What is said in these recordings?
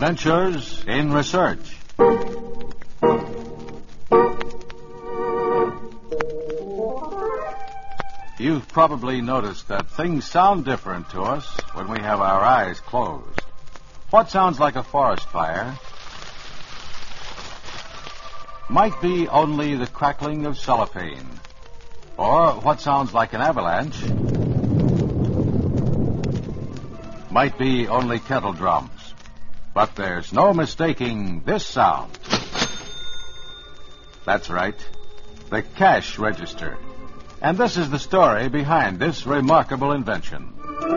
Adventures in Research. You've probably noticed that things sound different to us when we have our eyes closed. What sounds like a forest fire might be only the crackling of cellophane. Or what sounds like an avalanche might be only kettle drums. But there's no mistaking this sound. That's right, the cash register. And this is the story behind this remarkable invention.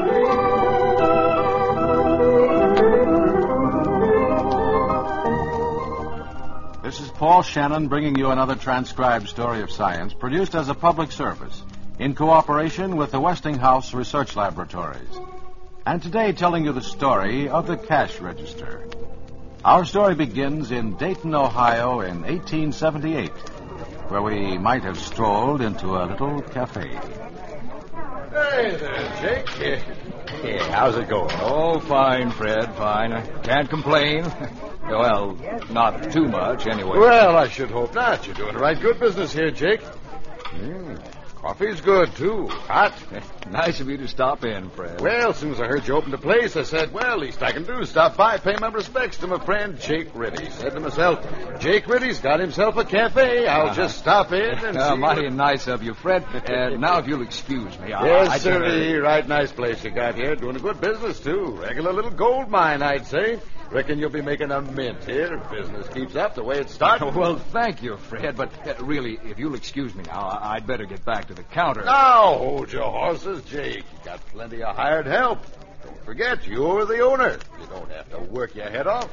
This is Paul Shannon bringing you another transcribed story of science produced as a public service in cooperation with the Westinghouse Research Laboratories. And today telling you the story of the cash register. Our story begins in Dayton, Ohio in 1878, where we might have strolled into a little cafe. Hey there, Jake. Yeah, how's it going? Oh, fine, Fred, fine. I can't complain. Well, not too much, anyway. Well, I should hope not. You're doing the right good business here, Jake. Coffee's good, too. Hot. Nice of you to stop in, Fred. Well, as soon as I heard you opened the place, I said, well, least I can do is stop by, pay my respects to my friend Jake Ritty. Said to myself, Jake Ritty's got himself a cafe. I'll just stop in and see. Mighty nice of you, Fred. Now, if you'll excuse me, Yes, sir. Right nice place you got here. Doing a good business, too. Regular little gold mine, I'd say. Reckon you'll be making a mint here if business keeps up the way it started. Well, thank you, Fred, but really, if you'll excuse me now, I'd better get back to the counter. Now, hold your horses, Jake. You got plenty of hired help. Don't forget, you're the owner. You don't have to work your head off.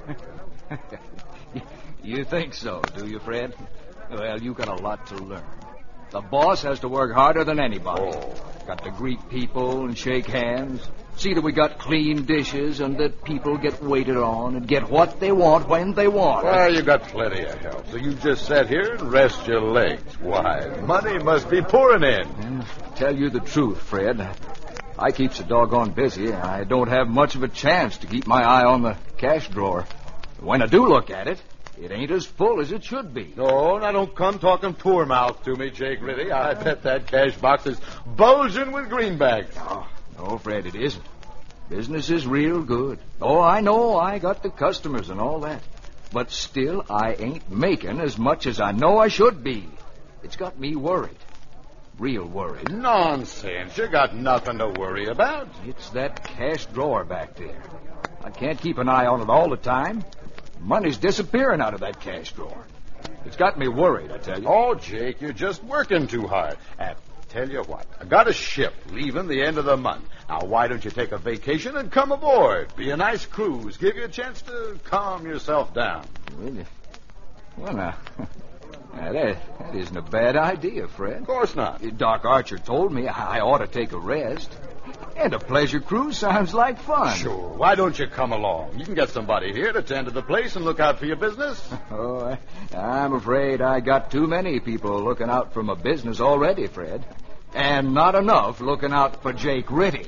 You think so, do you, Fred? Well, you got a lot to learn. The boss has to work harder than anybody. Got to greet people and shake hands. See that we got clean dishes and that people get waited on and get what they want when they want. Well, you got plenty of help. So you just sit here and rest your legs. Why, money must be pouring in. And tell you the truth, Fred, I keeps a doggone busy. I don't have much of a chance to keep my eye on the cash drawer. When I do look at it, it ain't as full as it should be. No, now don't come talking poor mouth to me, Jake Ritty. I bet that cash box is bulging with greenbacks. No, Fred, it isn't. Business is real good. Oh, I know I got the customers and all that. But still, I ain't making as much as I know I should be. It's got me worried. Real worried. Nonsense. You got nothing to worry about. It's that cash drawer back there. I can't keep an eye on it all the time. Money's disappearing out of that cash drawer. It's got me worried, I tell you. Oh, Jake, you're just working too hard. And tell you what, I got a ship leaving the end of the month. Now, why don't you take a vacation and come aboard? Be a nice cruise. Give you a chance to calm yourself down. Really? Well, now, that isn't a bad idea, Fred. Of course not. Doc Archer told me I ought to take a rest. And a pleasure cruise sounds like fun. Sure. Why don't you come along? You can get somebody here to tend to the place and look out for your business. Oh, I'm afraid I got too many people looking out for my business already, Fred. And not enough looking out for Jake Ritty.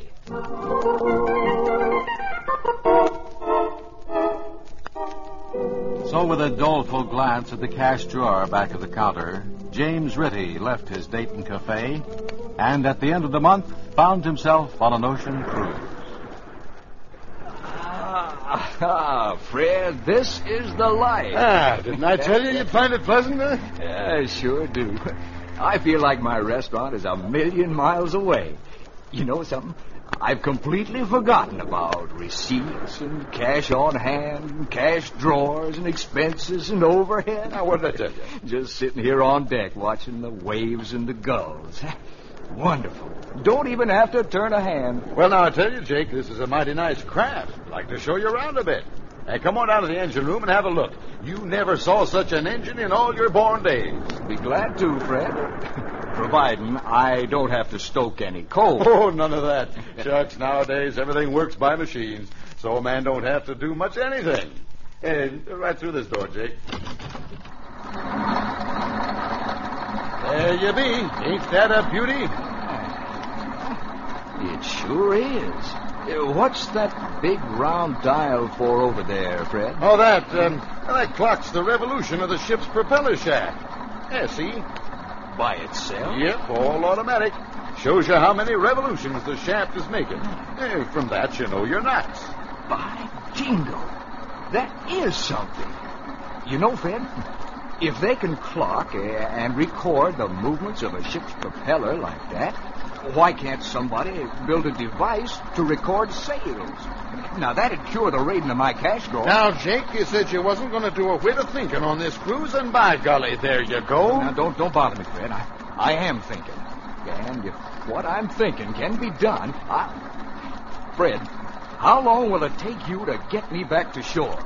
So with a doleful glance at the cash drawer back of the counter, James Ritty left his Dayton cafe and at the end of the month found himself on an ocean cruise. Fred, this is the life. Didn't I tell you you'd find it pleasant, huh? Yeah, I sure do. I feel like my restaurant is 1,000,000 miles away. You know something? I've completely forgotten about receipts and cash on hand, and cash drawers and expenses and overhead. Now, what did I tell you? Just sitting here on deck watching the waves and the gulls. Wonderful. Don't even have to turn a hand. Well, now, I tell you, Jake, this is a mighty nice craft. I'd like to show you around a bit. Hey, come on down to the engine room and have a look. You never saw such an engine in all your born days. Be glad to, Fred. Providing I don't have to stoke any coal. Oh, none of that. Shucks, nowadays everything works by machines, so a man don't have to do much anything. Hey, right through this door, Jake. There you be. Ain't that a beauty? It sure is. What's that big round dial for over there, Fred? Oh, that clocks the revolution of the ship's propeller shaft. Yeah, see? By itself? Yep, all automatic. Shows you how many revolutions the shaft is making. From that, you know you're nuts. By jingo, that is something. You know, Fred, if they can clock and record the movements of a ship's propeller like that, why can't somebody build a device to record sails? Now, that'd cure the raiding of my cash drawer. Now, Jake, you said you wasn't going to do a whit of thinking on this cruise, and by golly, there you go. Now, don't bother me, Fred. I am thinking. And if what I'm thinking can be done, Fred, how long will it take you to get me back to shore?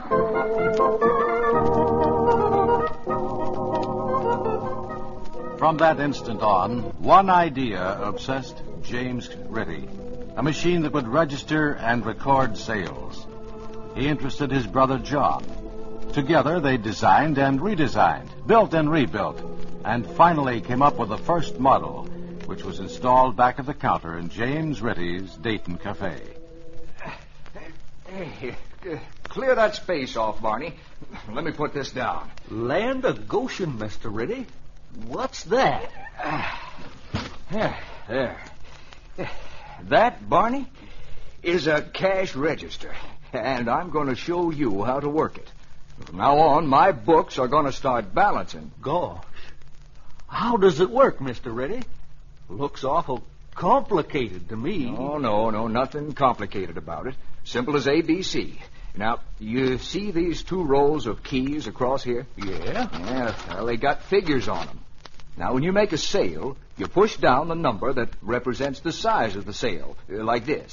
From that instant on, one idea obsessed James Ritty, a machine that would register and record sales. He interested his brother John. Together, they designed and redesigned, built and rebuilt, and finally came up with the first model, which was installed back at the counter in James Ritty's Dayton Cafe. Hey, clear that space off, Barney. Let me put this down. Land of Goshen, Mr. Ritty. What's that? There. That, Barney, is a cash register, and I'm going to show you how to work it. From now on, my books are going to start balancing. Gosh. How does it work, Mr. Ritty? Looks awful complicated to me. Oh, no, nothing complicated about it. Simple as ABC. Now, you see these 2 rows of keys across here? Yeah. Yeah, well, they got figures on them. Now, when you make a sale, you push down the number that represents the size of the sale, like this.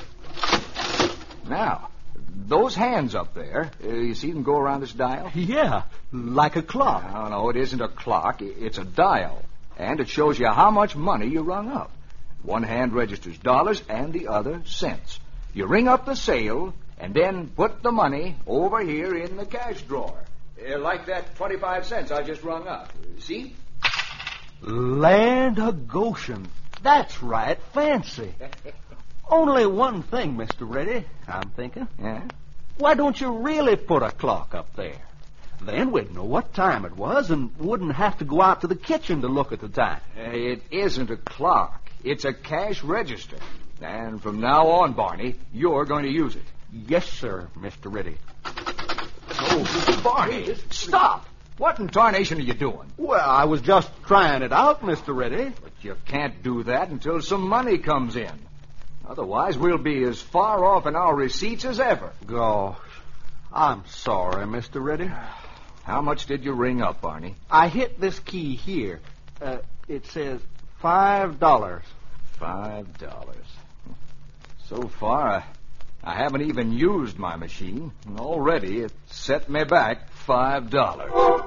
Now, those hands up there, you see them go around this dial? Yeah, like a clock. No, it isn't a clock. It's a dial. And it shows you how much money you rung up. One hand registers dollars and the other cents. You ring up the sale and then put the money over here in the cash drawer. Like that 25 cents I just rung up. See? Land of Goshen. That's right, fancy. Only one thing, Mr. Ritty, I'm thinking. Yeah? Why don't you really put a clock up there? Then we'd know what time it was and wouldn't have to go out to the kitchen to look at the time. It isn't a clock. It's a cash register. And from now on, Barney, you're going to use it. Yes, sir, Mr. Ritty. Oh, Barney, stop! What in tarnation are you doing? Well, I was just trying it out, Mr. Ritty. But you can't do that until some money comes in. Otherwise, we'll be as far off in our receipts as ever. Gosh, I'm sorry, Mr. Ritty. How much did you ring up, Barney? I hit this key here. It says $5. $5. So far, I haven't even used my machine, and already it set me back $5.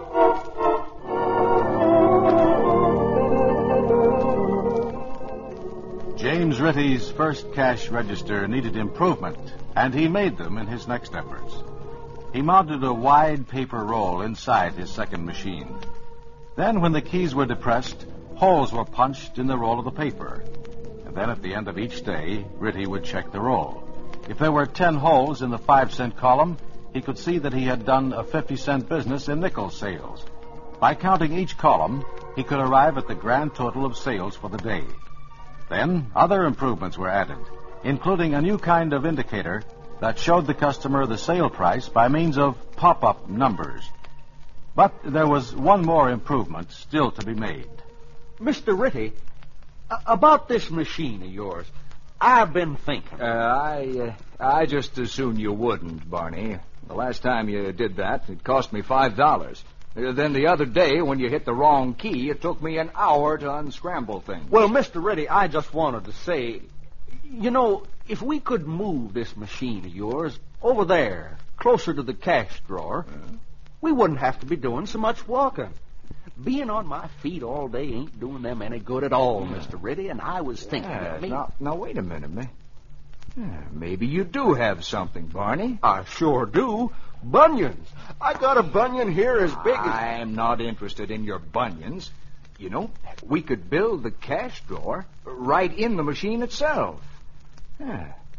James Ritty's first cash register needed improvement, and he made them in his next efforts. He mounted a wide paper roll inside his second machine. Then, when the keys were depressed, holes were punched in the roll of the paper. And then at the end of each day, Ritty would check the roll. If there were 10 holes in the 5-cent column, he could see that he had done a 50-cent business in nickel sales. By counting each column, he could arrive at the grand total of sales for the day. Then, other improvements were added, including a new kind of indicator that showed the customer the sale price by means of pop-up numbers. But there was one more improvement still to be made. Mr. Ritty, about this machine of yours, I've been thinking. I just as soon you wouldn't, Barney. The last time you did that, it cost me $5. Then the other day, when you hit the wrong key, it took me an hour to unscramble things. Well, Mr. Ritty, I just wanted to say, you know, if we could move this machine of yours over there, closer to the cash drawer, we wouldn't have to be doing so much walking. Being on my feet all day ain't doing them any good at all, Mr. Ritty, and I was thinking that maybe... Now, wait a minute, man. Maybe you do have something, Barney. I sure do. Bunions. I got a bunion here as big as... I'm not interested in your bunions. You know, we could build the cash drawer right in the machine itself.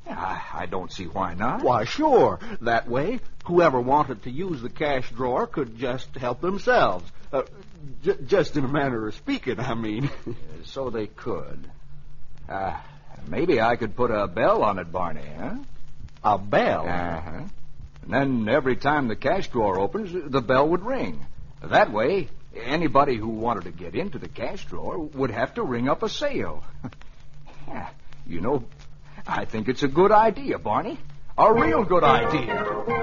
I don't see why not. Why, sure. That way, whoever wanted to use the cash drawer could just help themselves. Just in a manner of speaking, I mean. So they could. Maybe I could put a bell on it, Barney, huh? A bell? Uh-huh. And then every time the cash drawer opens, the bell would ring. That way, anybody who wanted to get into the cash drawer would have to ring up a sale. You know, I think it's a good idea, Barney. A real good idea.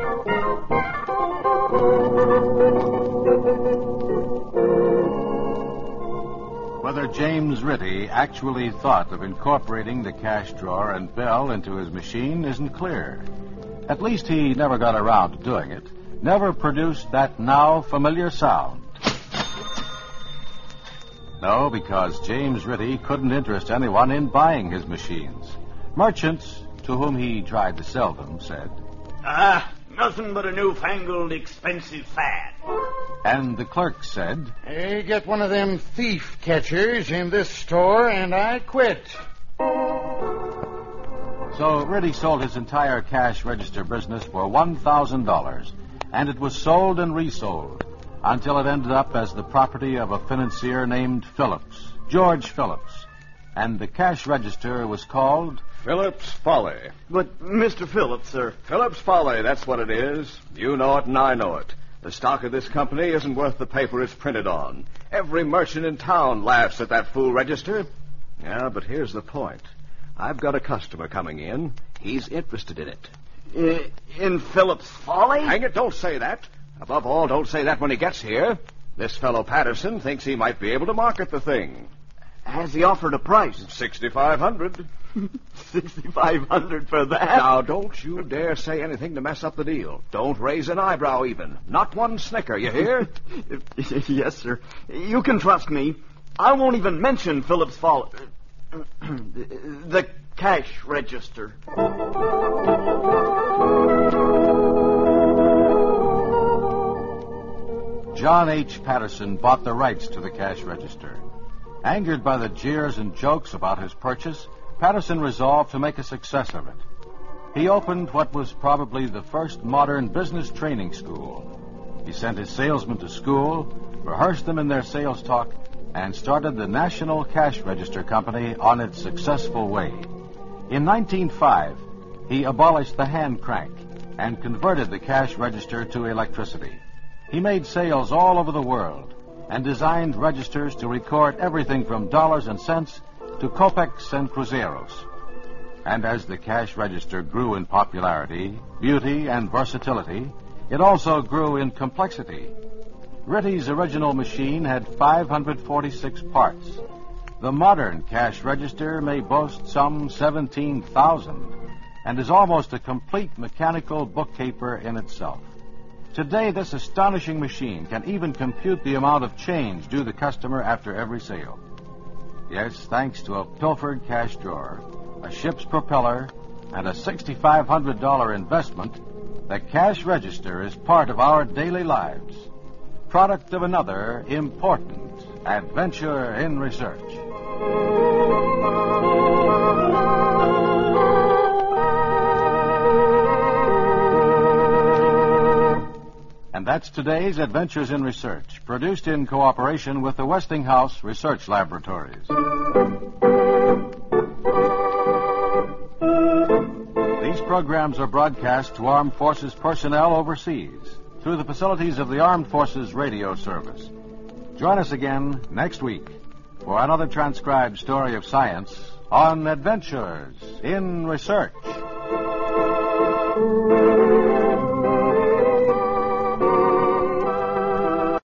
Whether James Ritty actually thought of incorporating the cash drawer and bell into his machine isn't clear. At least he never got around to doing it, never produced that now familiar sound. No, because James Ritty couldn't interest anyone in buying his machines. Merchants, to whom he tried to sell them, said, Nothing but a newfangled, expensive fad. And the clerk said, Hey, get one of them thief catchers in this store and I quit. So Ritty sold his entire cash register business for $1,000, and it was sold and resold until it ended up as the property of a financier named Phillips, George Phillips. And the cash register was called Phillips Folly. But, Mr. Phillips, sir. Phillips Folly, that's what it is. You know it and I know it. The stock of this company isn't worth the paper it's printed on. Every merchant in town laughs at that fool register. Yeah, but here's the point. I've got a customer coming in. He's interested in it. In Phillips Folly? Hang it, don't say that. Above all, don't say that when he gets here. This fellow Patterson thinks he might be able to market the thing. Has he offered a price? $6,500. $6,500 for that? Now, don't you dare say anything to mess up the deal. Don't raise an eyebrow even. Not one snicker, you hear? Yes, sir. You can trust me. I won't even mention Phillips Folly. The cash register. John H. Patterson bought the rights to the cash register. Angered by the jeers and jokes about his purchase, Patterson resolved to make a success of it. He opened what was probably the first modern business training school. He sent his salesmen to school, rehearsed them in their sales talk, and started the National Cash Register Company on its successful way. In 1905, he abolished the hand crank and converted the cash register to electricity. He made sales all over the world and designed registers to record everything from dollars and cents to kopecks and cruzeros. And as the cash register grew in popularity, beauty, and versatility, it also grew in complexity. Ritty's original machine had 546 parts. The modern cash register may boast some 17,000 and is almost a complete mechanical bookkeeper in itself. Today, this astonishing machine can even compute the amount of change due the customer after every sale. Yes, thanks to a pilfered cash drawer, a ship's propeller, and a $6,500 investment, the cash register is part of our daily lives. Product of another important adventure in research. And that's today's Adventures in Research, produced in cooperation with the Westinghouse Research Laboratories. These programs are broadcast to Armed Forces personnel overseas through the facilities of the Armed Forces Radio Service. Join us again next week for another transcribed story of science on Adventures in Research.